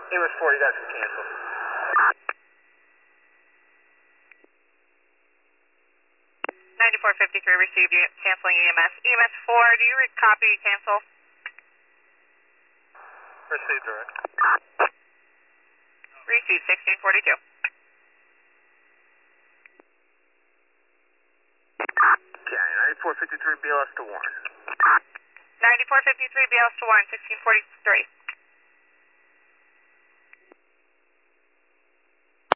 EMS 4, you guys can cancel. Received canceling EMS. EMS 4, do you copy cancel? Received, direct. Received 1642. Okay, 9453 BLS to 1. 9453 BLS to 1, 1643.